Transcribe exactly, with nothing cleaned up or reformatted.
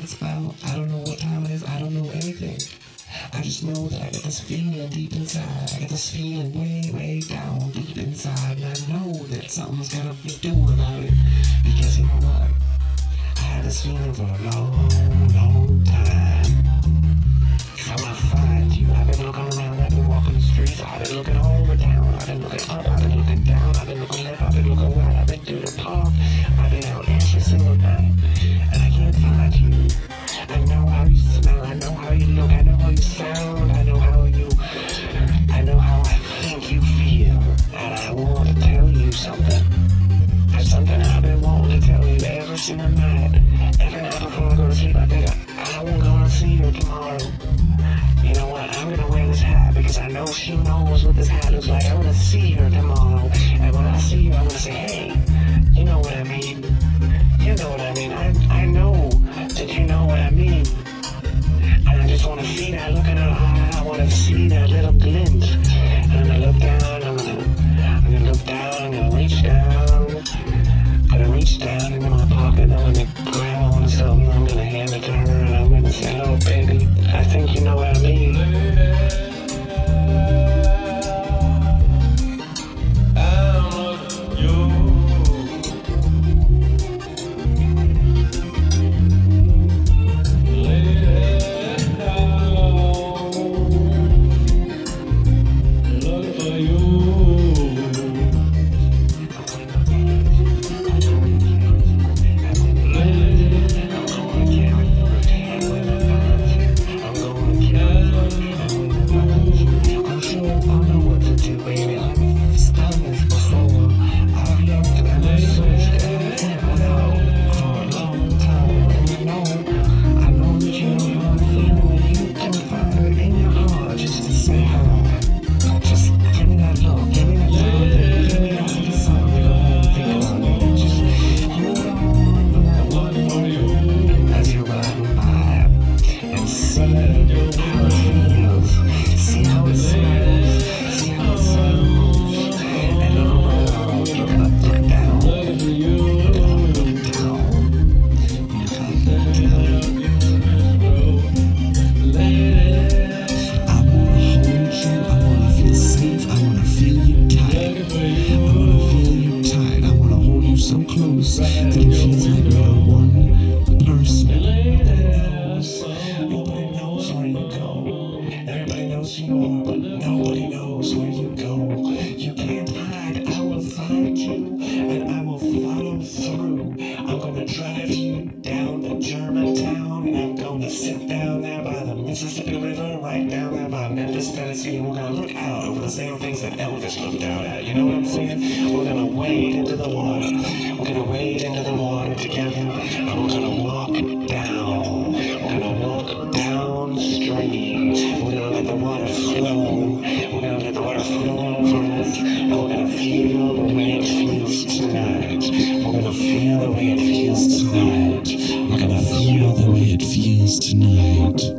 it's about. I don't know what time it is. I don't know anything. I just know that I get this feeling deep inside. I get this feeling way, way down deep inside. And I know that something's gonna be doing about it. Because you know what? I had this feeling for a long, long time. I wanna find you. I've been looking around, I've been walking the streets. I've been looking over down. I've been looking up, I've been looking down. I've been looking left, I've been looking right. I've been through the park. I've been out every single night. And I can't find you. I know how you smell, I know how you look, I know how you sound, I know how you, I know how I think you feel, and I want to tell you something. That's something I've been wanting to tell you every single night. Every night before I go to sleep, I think I, I won't go to see her tomorrow. You know what, I'm gonna wear this hat because I know she knows what this hat looks like. I'm gonna see her tomorrow, and when I see her, I'm gonna say, hey, you know what I mean? You know what I mean? I, I know that you know what I mean. And I just want to see that look in her eye. I want to see that little glint. And I'm going to look down. I'm going to I'm gonna look down. I'm going to reach down. I'm going to reach down into my pocket. I'm going to grab on to something. I'm going to hand it to her. And I'm going to say, oh, baby, I think you know what I mean. So close that it feels like we're one person. Nobody knows where you go. Everybody knows who you are, but nobody knows where you go. You can't hide. I will find you and I will follow through. I'm gonna drive you down to Germantown and I'm gonna sit down there by the Mississippi River, right down there by Memphis, Tennessee, and we're gonna look out over the same things that Elvis looked out at. You know what I'm saying? We're gonna wade into the water. We're gonna wade into the water together, and we're gonna walk down. We're gonna walk downstream. We're gonna let the water flow. We're gonna let the water flow over us, and we're gonna feel the way it feels tonight. We're gonna feel the way it feels tonight. We're gonna feel the way it feels tonight.